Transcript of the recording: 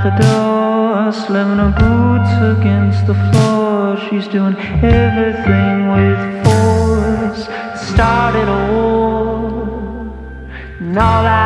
the door, slamming her boots against the floor. She's doing everything with force. Started a war, and all I